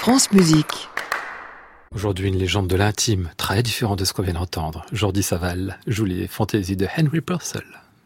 France Musique. Aujourd'hui, une légende de l'intime, très différente de ce qu'on vient d'entendre. Jordi Savall joue les fantaisies de Henry Purcell.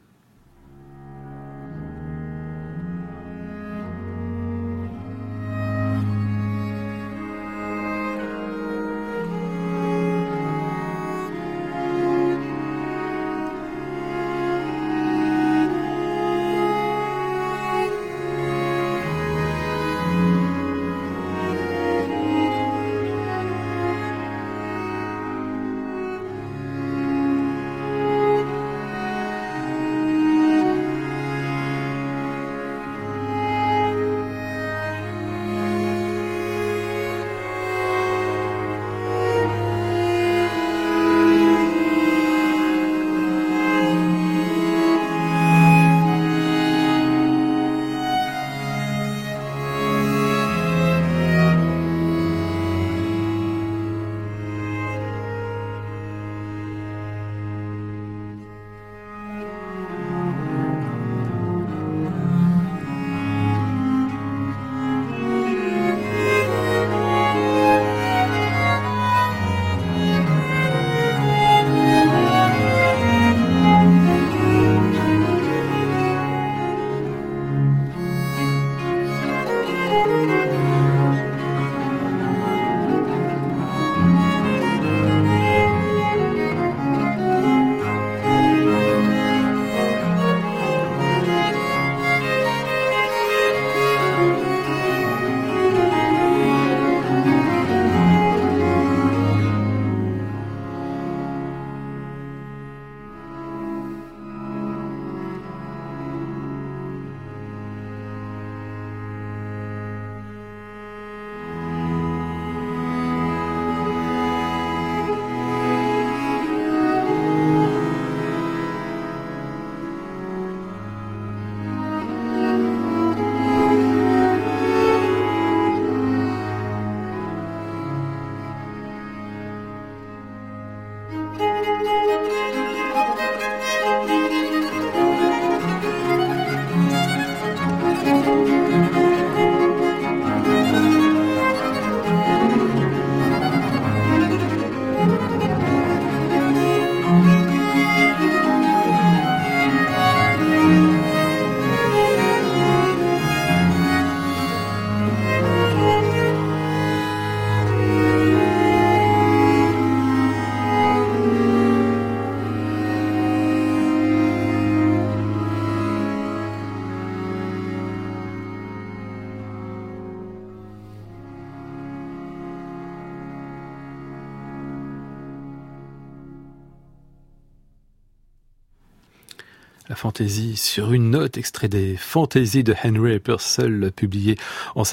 La fantaisie sur une note, extrait des Fantaisies de Henry Purcell, publié en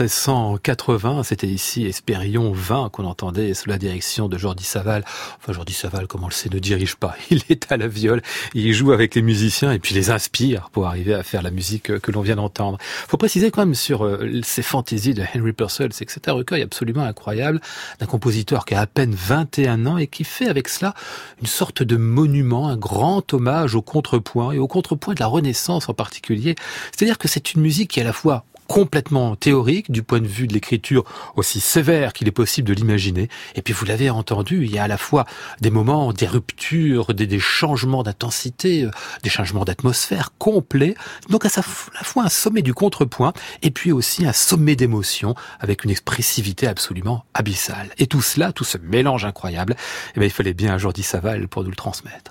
1680. C'était ici Hespérion 20 qu'on entendait sous la direction de Jordi Savall. Enfin, Jordi Savall, comme on le sait, ne dirige pas. Il est à la viole, il joue avec les musiciens et puis les inspire pour arriver à faire la musique que l'on vient d'entendre. Faut préciser quand même sur ces Fantaisies de Henry Purcell, c'est que c'est un recueil absolument incroyable d'un compositeur qui a à peine 21 ans et qui fait avec cela une sorte de monument, un grand hommage au contrepoint et au contrepoint de la Renaissance en particulier. C'est-à-dire que c'est une musique qui est à la fois complètement théorique du point de vue de l'écriture aussi sévère qu'il est possible de l'imaginer. Et puis vous l'avez entendu, il y a à la fois des moments, des ruptures, des changements d'intensité, des changements d'atmosphère complets. Donc à la fois un sommet du contrepoint et puis aussi un sommet d'émotion avec une expressivité absolument abyssale. Et tout cela, tout ce mélange incroyable, eh bien, il fallait bien un Jordi Savall pour nous le transmettre.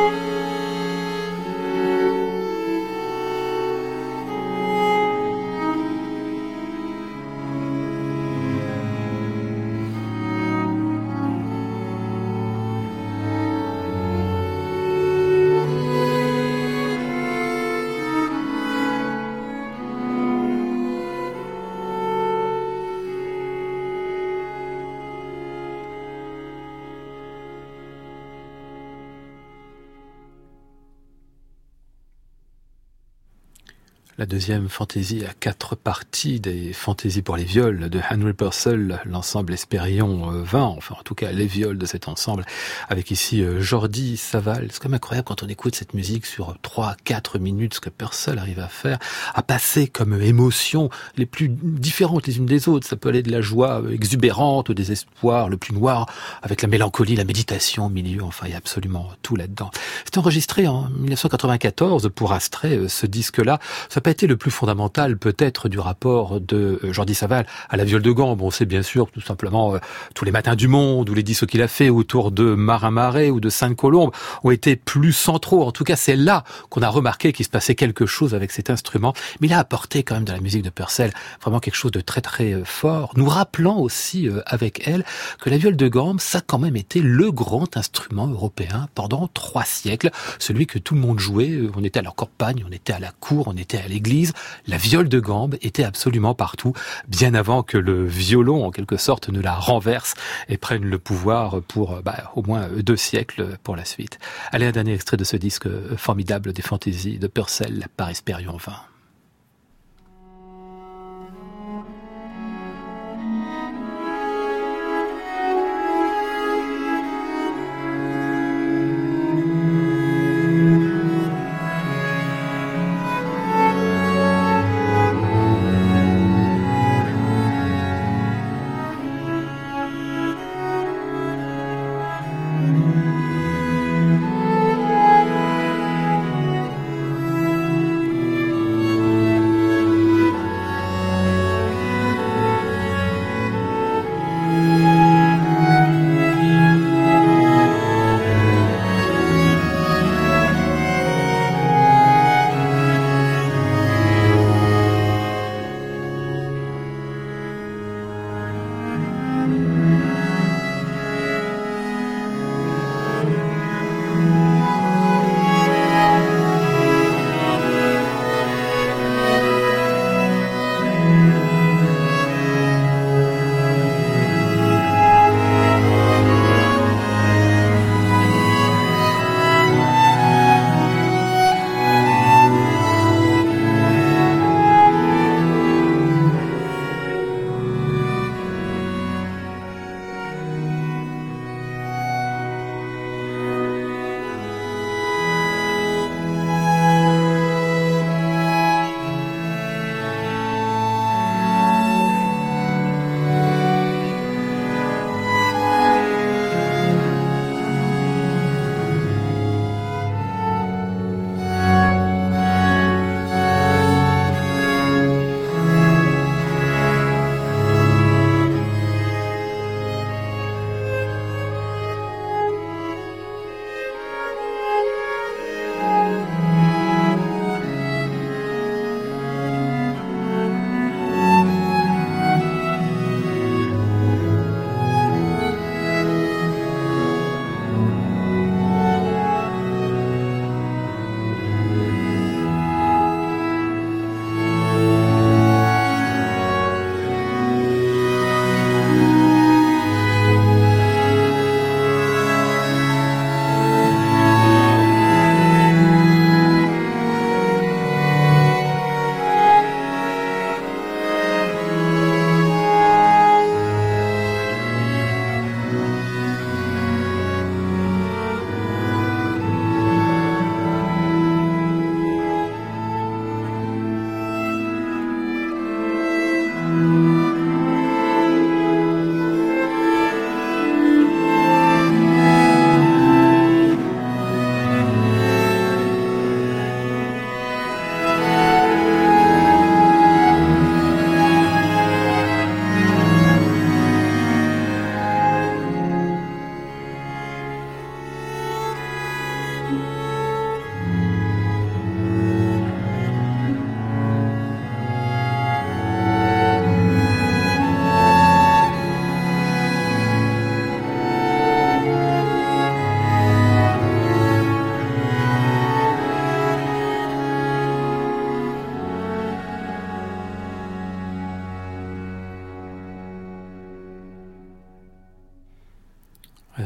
La deuxième fantaisie à 4 parties des fantaisies pour les viols de Henry Purcell, l'ensemble Hespérion 20, enfin en tout cas les viols de cet ensemble, avec ici Jordi Savall. C'est quand même incroyable quand on écoute cette musique sur 3-4 minutes, ce que Purcell arrive à faire, à passer comme émotions les plus différentes les unes des autres. Ça peut aller de la joie exubérante au désespoir le plus noir, avec la mélancolie, la méditation au milieu, enfin il y a absolument tout là-dedans. C'est enregistré en 1994 pour Astray, ce disque-là. Ça n'a pas été le plus fondamental peut-être du rapport de Jordi Savall à la viole de gambe. On sait bien sûr tout simplement tous les matins du monde ou les disques qu'il a fait autour de Marin Marais ou de Sainte-Colombe ont été plus centraux. En tout cas, c'est là qu'on a remarqué qu'il se passait quelque chose avec cet instrument. Mais il a apporté quand même dans la musique de Purcell vraiment quelque chose de très très fort, nous rappelant aussi avec elle que la viole de gambe, ça a quand même été le grand instrument européen pendant 3 siècles, celui que tout le monde jouait. On était à la campagne, on était à la cour, on était à l'église. La viole de gambe était absolument partout, bien avant que le violon, en quelque sorte, ne la renverse et prenne le pouvoir pour au moins 2 siècles pour la suite. Allez, un dernier extrait de ce disque formidable des fantaisies de Purcell par Hespérion 20.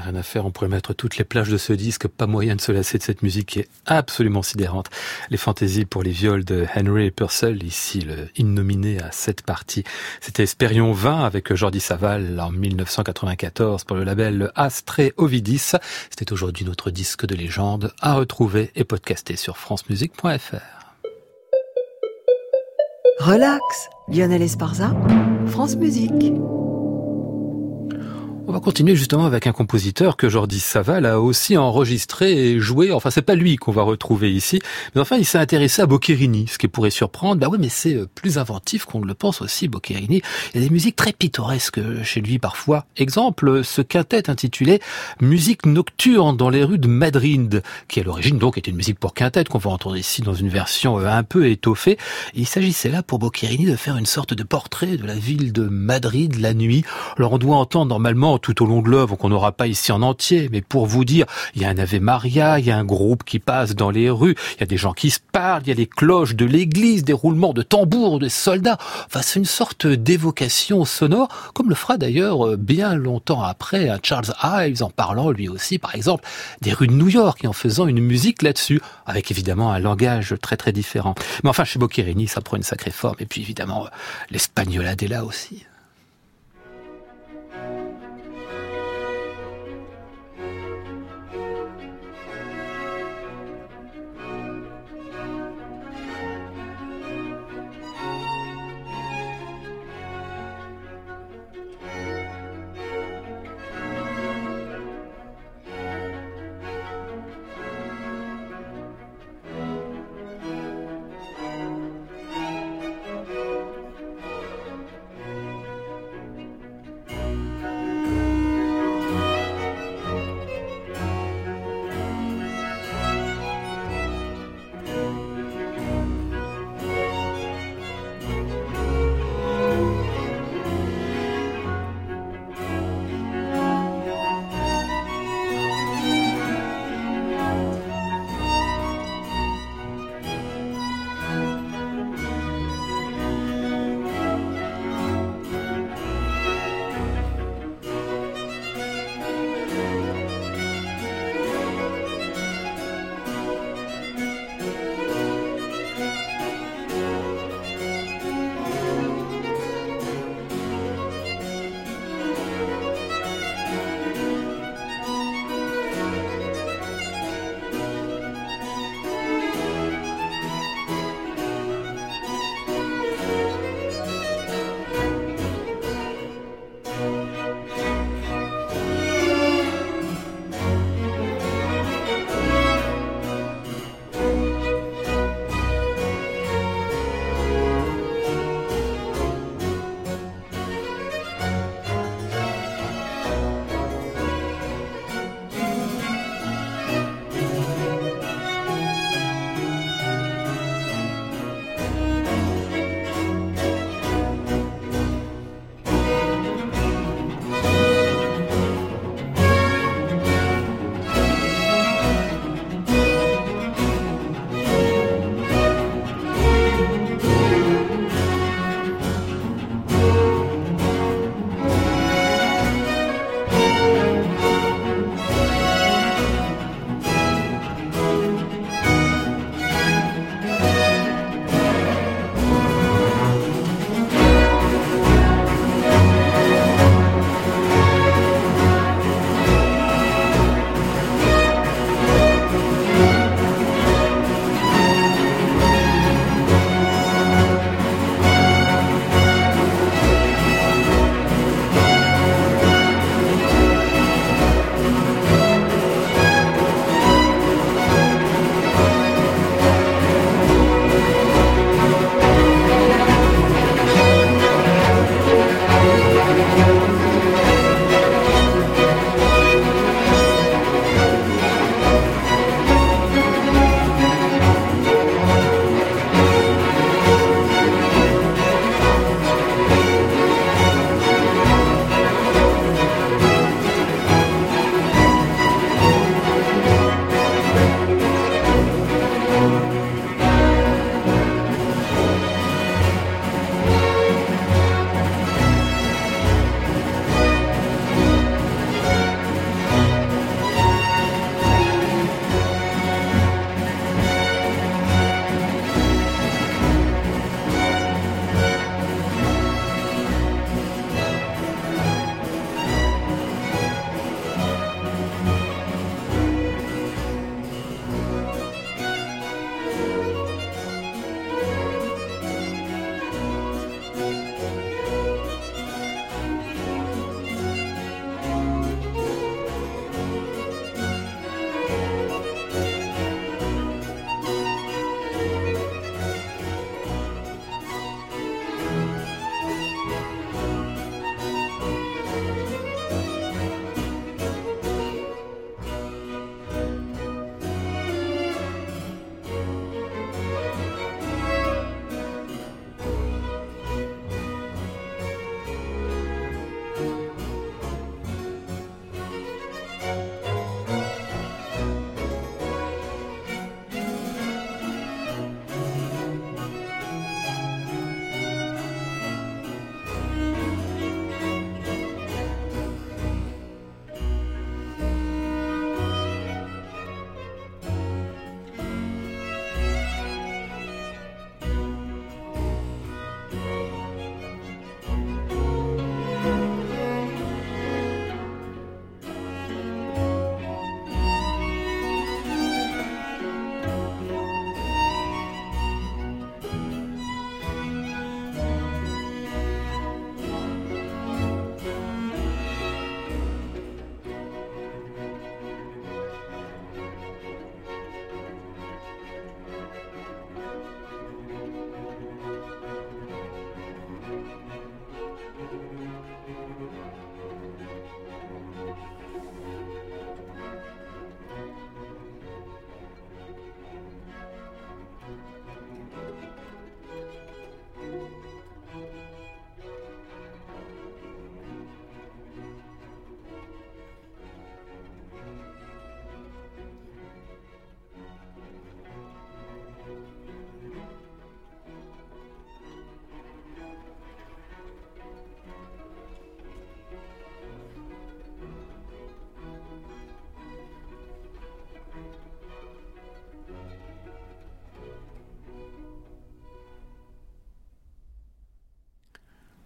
rien à faire, on pourrait mettre toutes les plages de ce disque, pas moyen de se lasser de cette musique qui est absolument sidérante. Les fantaisies pour les viols de Henry Purcell, ici le innominé à cette partie. C'était Espérion 20 avec Jordi Savall en 1994 pour le label Astré Ovidis. C'était aujourd'hui notre disque de légende à retrouver et podcaster sur francemusique.fr. Relax, Lionel Esparza, France Musique. On va continuer justement avec un compositeur que Jordi Savall a aussi enregistré et joué. Enfin, c'est pas lui qu'on va retrouver ici, mais enfin, il s'est intéressé à Boccherini, ce qui pourrait surprendre. Bah oui, mais c'est plus inventif qu'on ne le pense aussi, Boccherini. Il y a des musiques très pittoresques chez lui parfois. Exemple, ce quintet intitulé Musique nocturne dans les rues de Madrid, qui à l'origine donc était une musique pour quintet qu'on va entendre ici dans une version un peu étoffée. Et il s'agissait là pour Boccherini de faire une sorte de portrait de la ville de Madrid la nuit. Alors on doit entendre normalement tout au long de l'œuvre, qu'on n'aura pas ici en entier, mais pour vous dire, il y a un Ave Maria, il y a un groupe qui passe dans les rues, il y a des gens qui se parlent, il y a les cloches de l'église, des roulements de tambours, de soldats. Enfin, c'est une sorte d'évocation sonore, comme le fera d'ailleurs bien longtemps après un Charles Ives, en parlant lui aussi, par exemple, des rues de New York et en faisant une musique là-dessus, avec évidemment un langage très très différent. Mais enfin, chez Boccherini, ça prend une sacrée forme, et puis évidemment, l'Espagnolade est là aussi.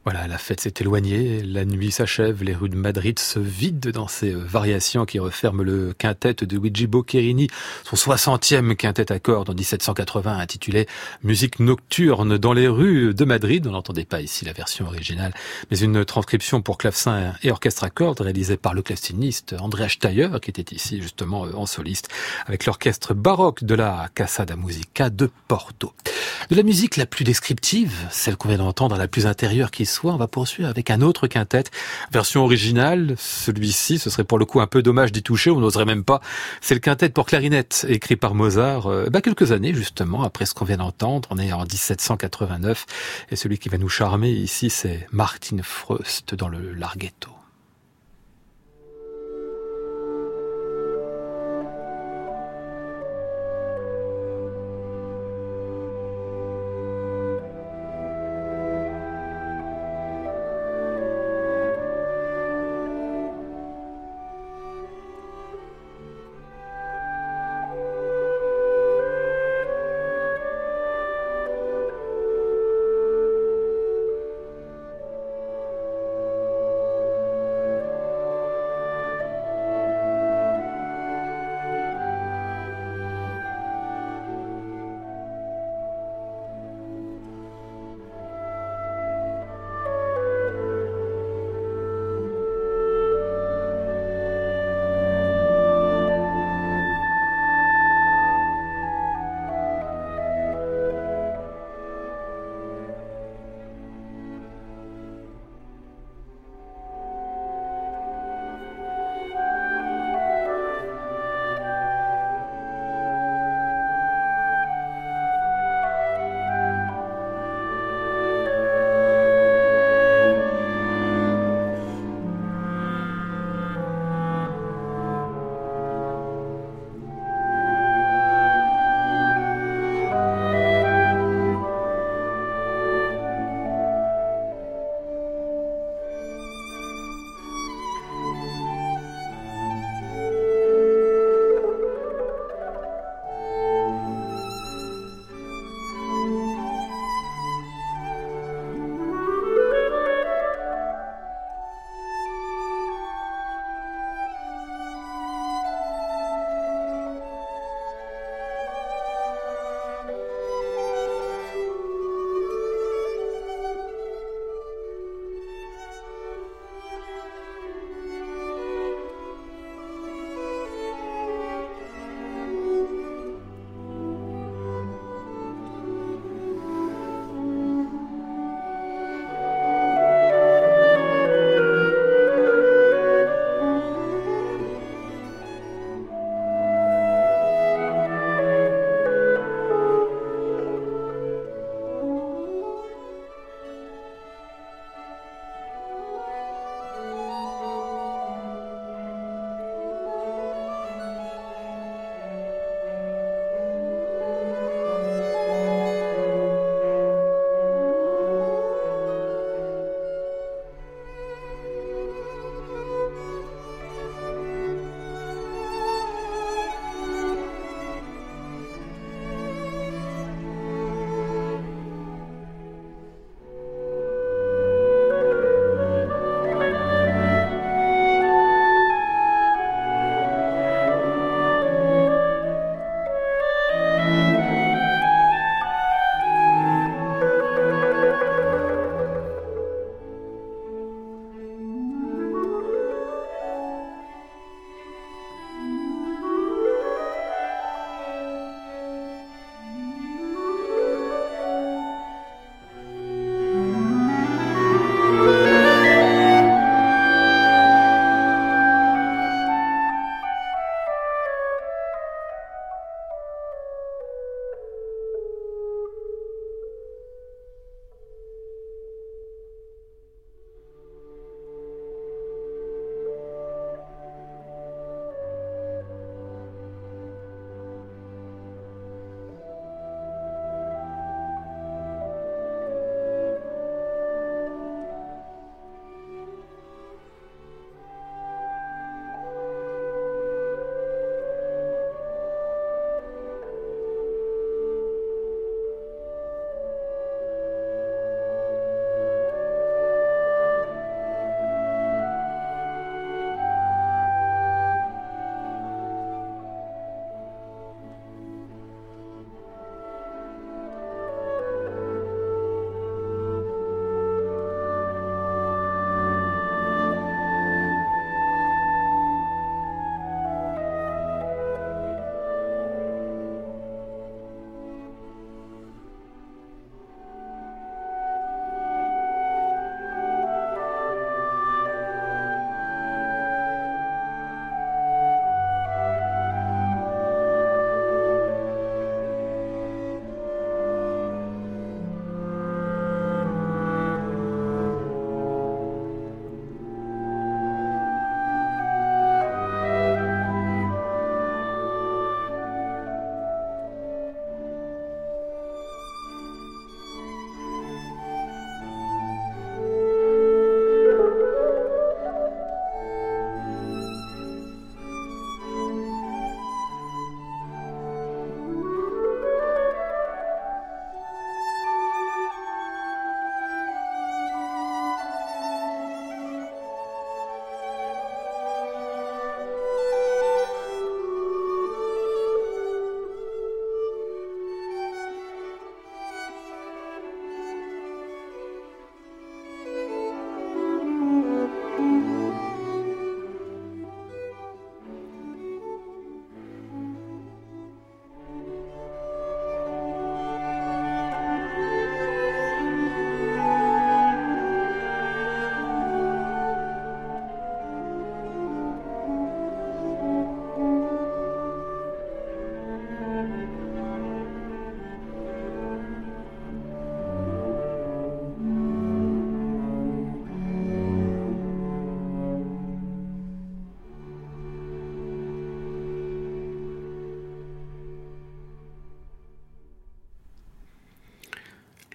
Voilà, la fête s'est éloignée, la nuit s'achève, les rues de Madrid se vident dans ces variations qui referment le quintet de Luigi Boccherini, son 60e quintet à cordes en 1780 intitulé Musique nocturne dans les rues de Madrid. On n'entendait pas ici la version originale, mais une transcription pour clavecin et orchestre à cordes réalisée par le claveciniste Andrea Steier, qui était ici justement en soliste, avec l'orchestre baroque de la Casa da Musica de Porto. De la musique la plus descriptive, celle qu'on vient d'entendre, la plus intérieure qui soit, on va poursuivre avec un autre quintet, version originale. Celui-ci, ce serait pour le coup un peu dommage d'y toucher, on n'oserait même pas. C'est le quintet pour clarinette, écrit par Mozart, quelques années justement après ce qu'on vient d'entendre. On est en 1789 et celui qui va nous charmer ici, c'est Martin Fröst dans le Larghetto.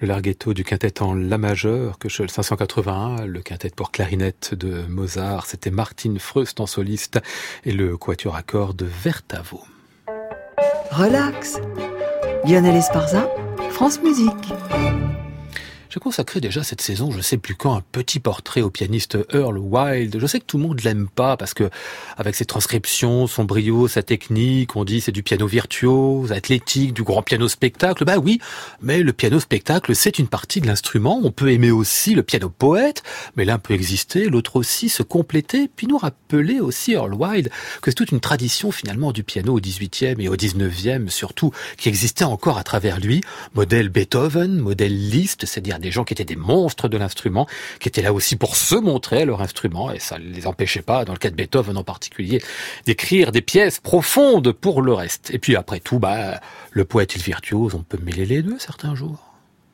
Le larghetto du quintet en la majeur, Köchel 581, le quintet pour clarinette de Mozart, c'était Martin Freust en soliste et le quatuor à cordes Vertavo. Relax. Lionel Esparza, France Musique. J'ai consacré déjà cette saison, je sais plus quand, un petit portrait au pianiste Earl Wild. Je sais que tout le monde l'aime pas parce que, avec ses transcriptions, son brio, sa technique, on dit c'est du piano virtuose, athlétique, du grand piano spectacle. Bah oui, mais le piano spectacle, c'est une partie de l'instrument. On peut aimer aussi le piano poète, mais l'un peut exister, l'autre aussi se compléter, puis nous rappeler aussi Earl Wild que c'est toute une tradition finalement du piano au XVIIIe et au XIXe surtout, qui existait encore à travers lui. Modèle Beethoven, modèle Liszt, c'est-à-dire des gens qui étaient des monstres de l'instrument, qui étaient là aussi pour se montrer à leur instrument, et ça ne les empêchait pas, dans le cas de Beethoven en particulier, d'écrire des pièces profondes pour le reste. Et puis après tout, le poète et le virtuose, on peut mêler les deux certains jours.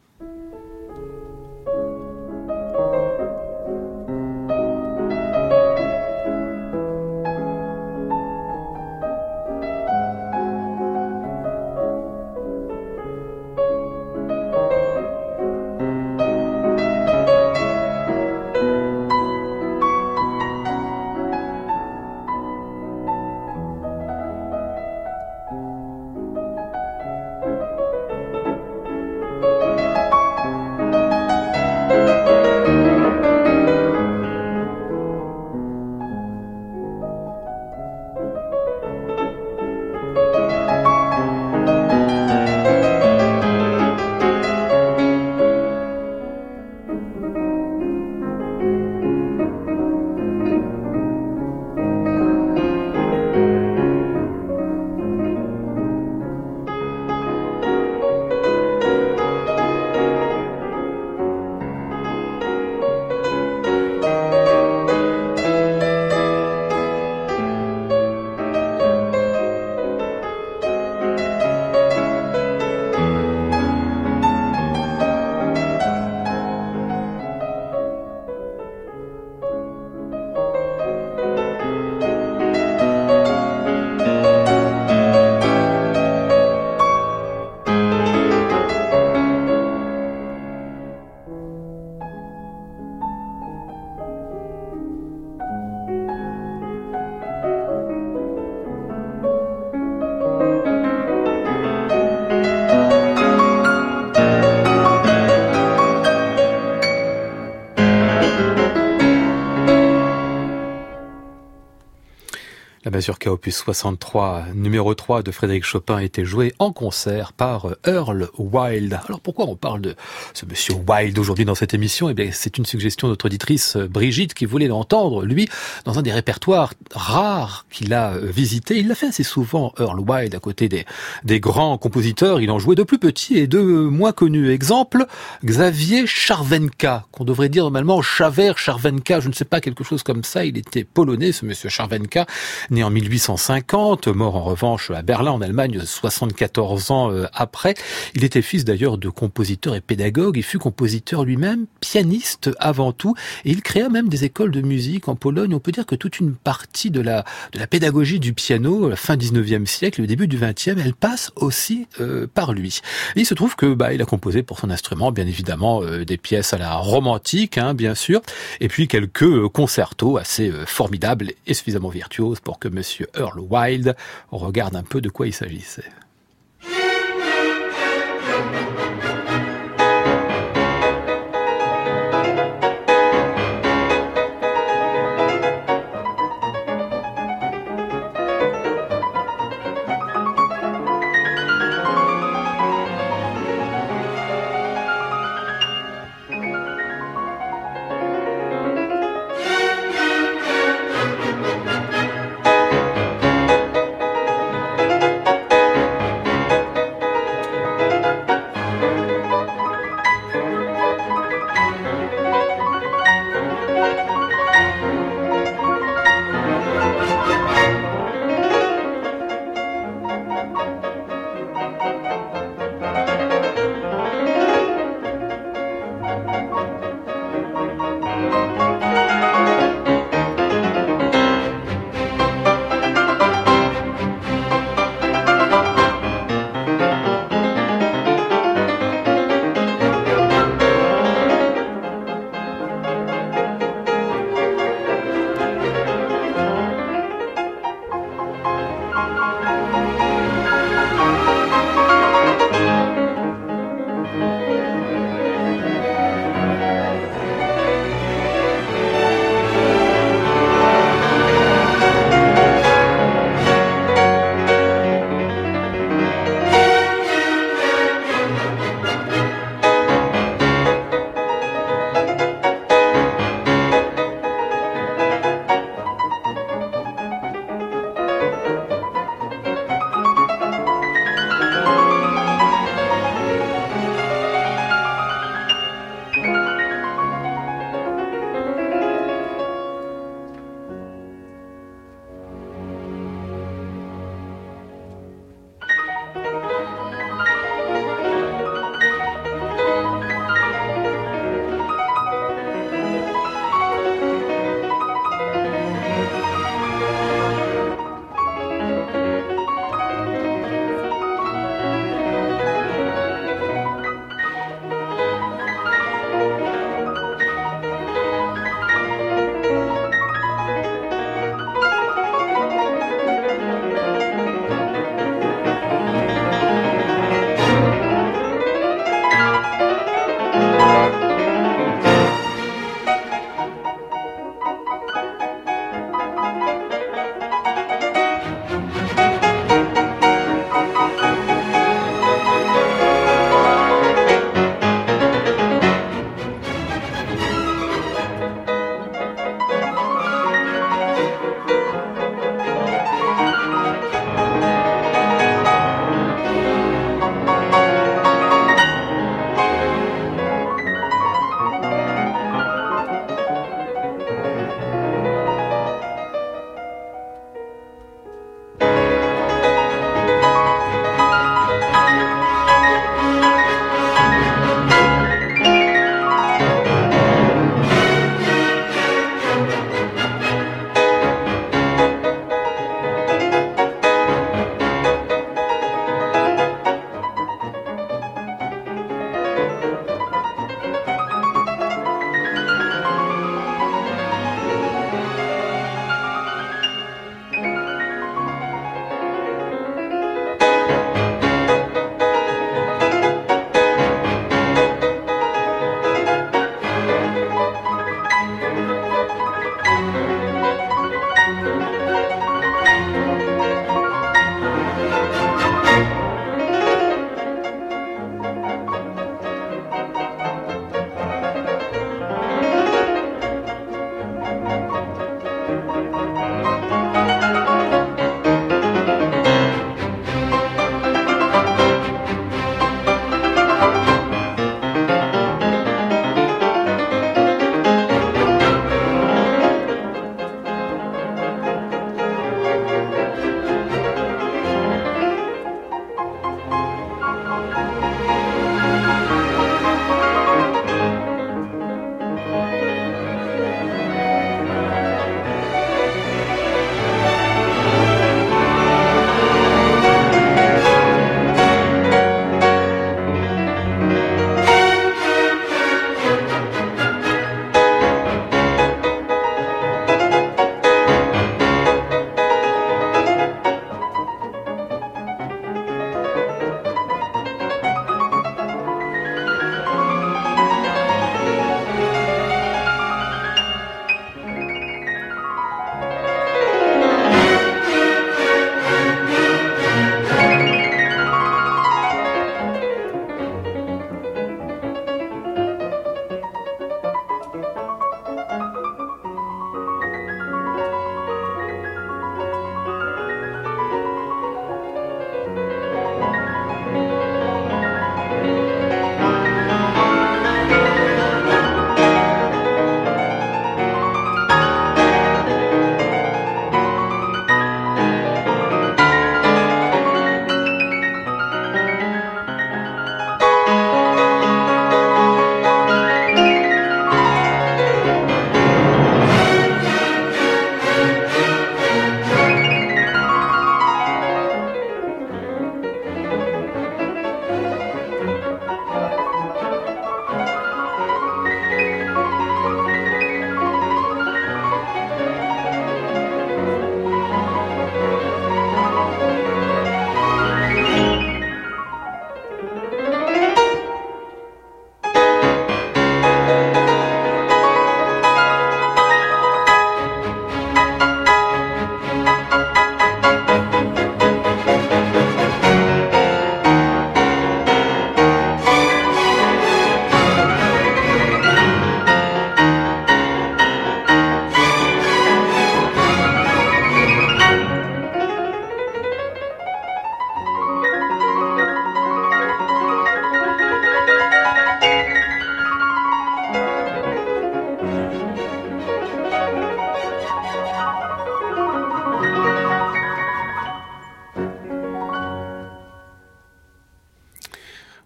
La mazurka opus 63, numéro 3 de Frédéric Chopin, était jouée en concert par Earl Wild. Alors pourquoi on parle de ce monsieur Wild aujourd'hui dans cette émission ? Eh bien, c'est une suggestion de notre auditrice Brigitte qui voulait l'entendre, lui, dans un des répertoires rares qu'il a visité. Il l'a fait assez souvent, Earl Wild, à côté des grands compositeurs. Il en jouait de plus petits et de moins connus. Exemple, Xavier Charvenka, qu'on devrait dire normalement Xaver Charvenka, je ne sais pas, quelque chose comme ça. Il était polonais, ce monsieur Charvenka, né en 1850, mort en revanche à Berlin, en Allemagne, 74 ans après. Il était fils d'ailleurs de compositeur et pédagogue. Il fut compositeur lui-même, pianiste avant tout, et il créa même des écoles de musique en Pologne. On peut dire que toute une partie de la pédagogie du piano, la fin 19e siècle, le début du 20e, elle passe aussi par lui. Et il se trouve que il a composé pour son instrument, bien évidemment, des pièces à la romantique, bien sûr, et puis quelques concertos assez formidables et suffisamment virtuoses pour que Monsieur Earl Wild regarde un peu de quoi il s'agissait.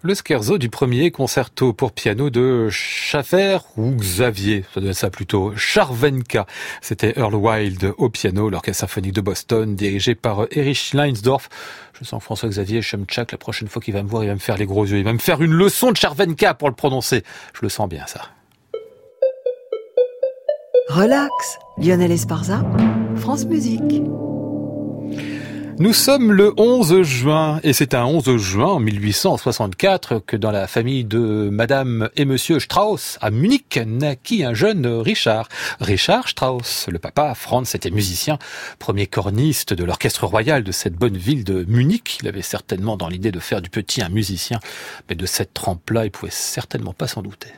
Le scherzo du premier concerto pour piano de Schaffer ou Xavier, ça doit être ça plutôt, Charvenka. C'était Earl Wild au piano, l'orchestre symphonique de Boston, dirigé par Erich Leinsdorf. Je sens François-Xavier Chemchak, la prochaine fois qu'il va me voir, il va me faire les gros yeux. Il va me faire une leçon de Charvenka pour le prononcer. Je le sens bien, ça. Relax, Lionel Esparza, France Musique. Nous sommes le 11 juin, et c'est un 11 juin 1864 que dans la famille de Madame et Monsieur Strauss, à Munich, naquit un jeune Richard. Richard Strauss, le papa, Franz, était musicien, premier corniste de l'orchestre royal de cette bonne ville de Munich. Il avait certainement dans l'idée de faire du petit un musicien, mais de cette trempe-là, il pouvait certainement pas s'en douter.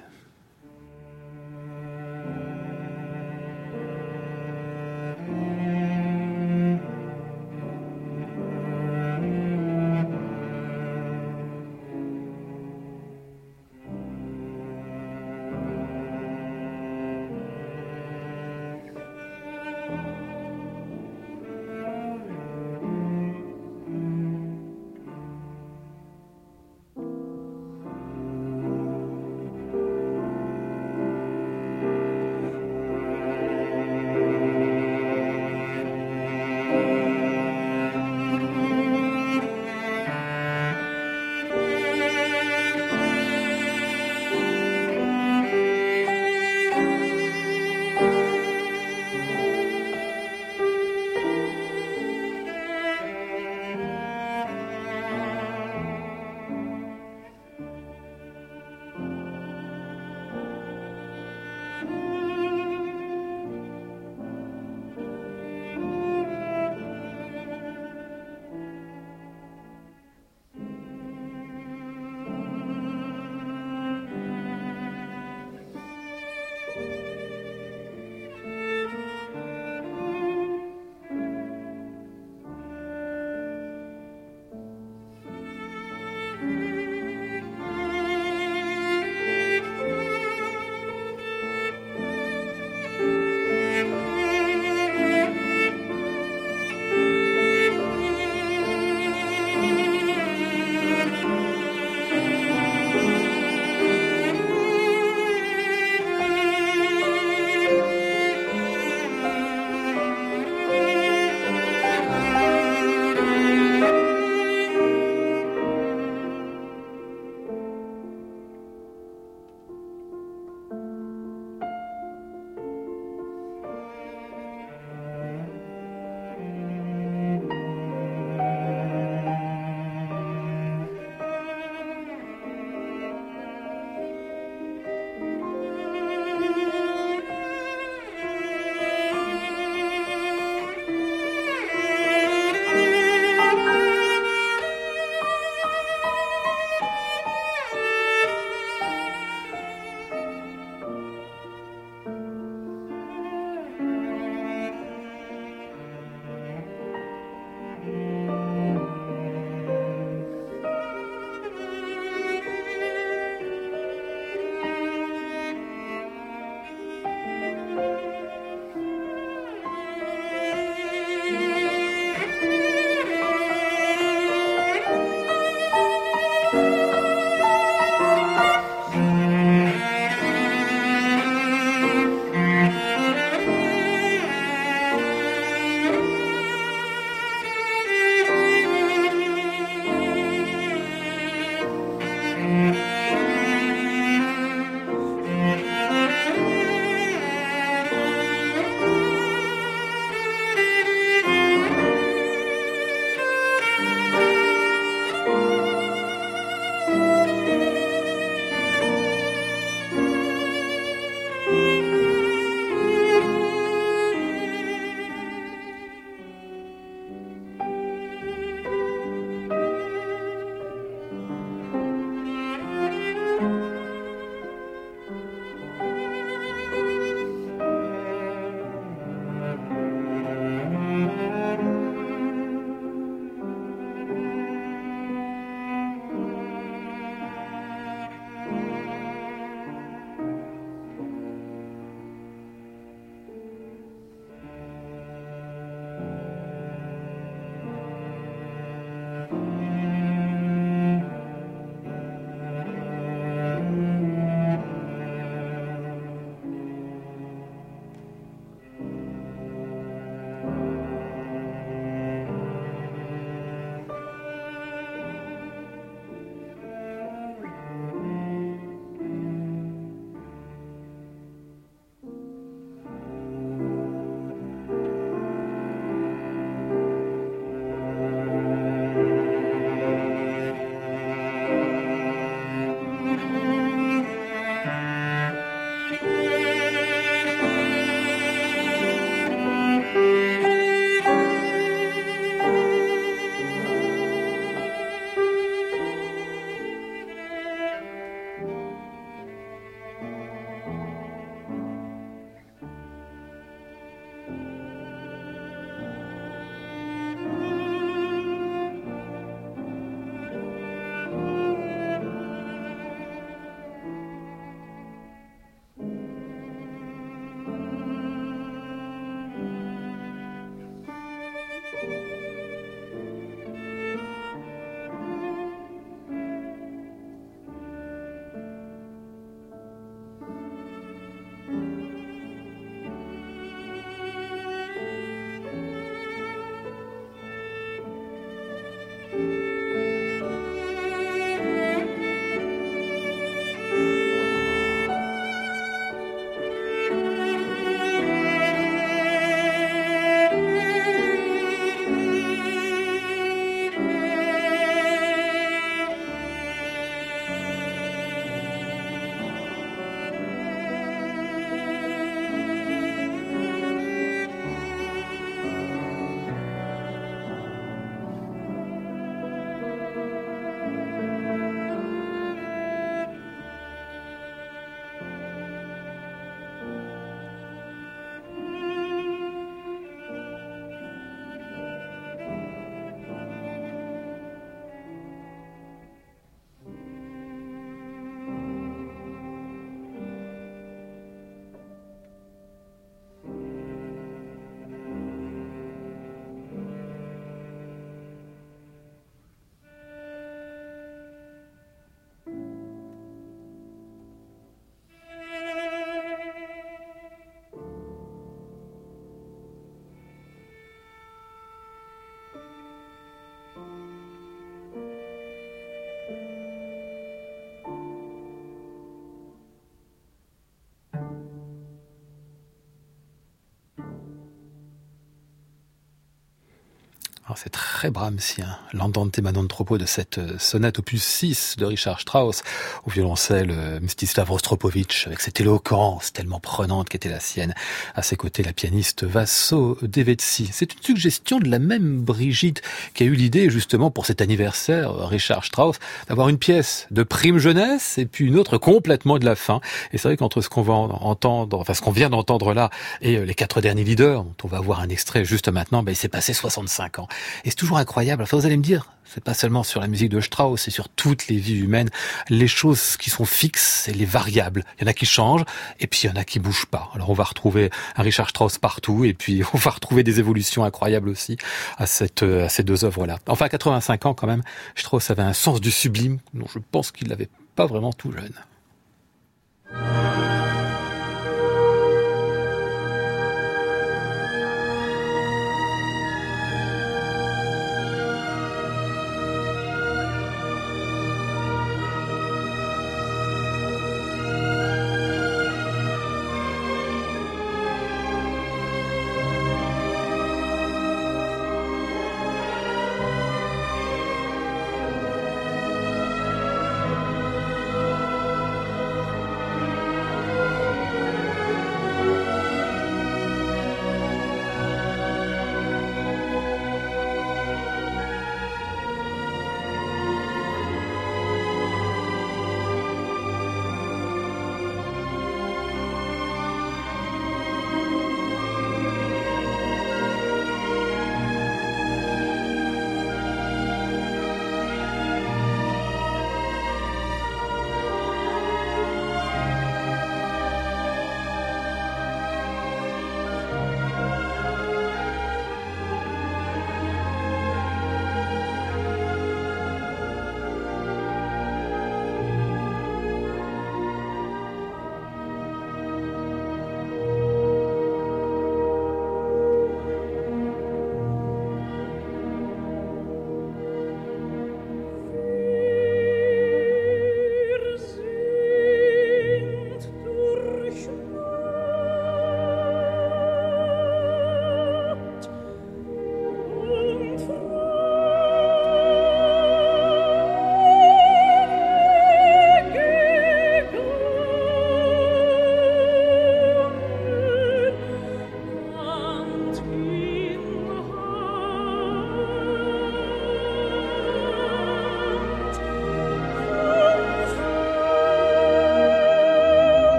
Alors, c'est très brahmsien, l'andante ma non troppo de cette sonate opus 6 de Richard Strauss, au violoncelle Mstislav Rostropovitch, avec cette éloquence tellement prenante qui était la sienne. À ses côtés, la pianiste Vasso Devetsi. C'est une suggestion de la même Brigitte qui a eu l'idée, justement, pour cet anniversaire, Richard Strauss, d'avoir une pièce de prime jeunesse et puis une autre complètement de la fin. Et c'est vrai qu'entre ce qu'on va entendre, enfin ce qu'on vient d'entendre là, et les 4 derniers leaders, dont on va voir un extrait juste maintenant, il s'est passé 65 ans. Et c'est toujours incroyable. Enfin, vous allez me dire, c'est pas seulement sur la musique de Strauss, c'est sur toutes les vies humaines. Les choses qui sont fixes, c'est les variables. Il y en a qui changent, et puis il y en a qui bougent pas. Alors on va retrouver un Richard Strauss partout, et puis on va retrouver des évolutions incroyables aussi à ces 2 œuvres-là. Enfin, à 85 ans quand même, Strauss avait un sens du sublime, dont je pense qu'il l'avait pas vraiment tout jeune.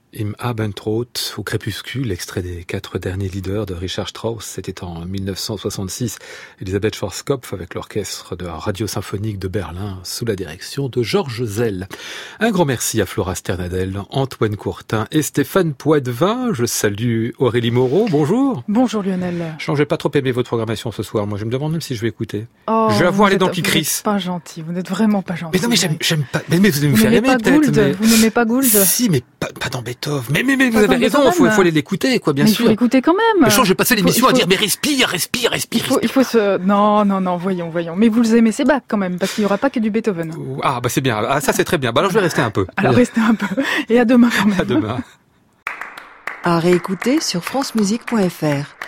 Im Abendrot, au crépuscule, extrait des 4 derniers leaders de Richard Strauss. C'était en 1966. Elisabeth Schwarzkopf avec l'orchestre de Radio Symphonique de Berlin sous la direction de Georges Zell. Un grand merci à Flora Sternadel, Antoine Courtin et Stéphane Poitvin. Je salue Aurélie Moreau. Bonjour. Bonjour Lionel. Je n'ai pas trop aimé votre programmation ce soir. Moi, je me demande même si je vais écouter. Je vais avoir les dents qui crissent. Vous n'êtes pas gentil. Vous n'êtes vraiment pas gentil. Mais non, mais j'aime pas. Mais vous allez me faire aimer peut-être. Mais... Vous n'aimez pas Gould? Si, mais pas dans Beethoven. Mais vous avez raison, il faut aller l'écouter, quoi, bien sûr. Il faut l'écouter quand même. Mais je vais passer l'émission à dire, mais respire. Il faut se... Non, voyons. Mais vous les aimez ces Bach quand même, parce qu'il n'y aura pas que du Beethoven. Ah, bah c'est bien. Ah, ça c'est très bien. Bah alors je vais rester un peu. Alors restez un peu. Et à demain quand même. À demain. À réécouter sur francemusique.fr.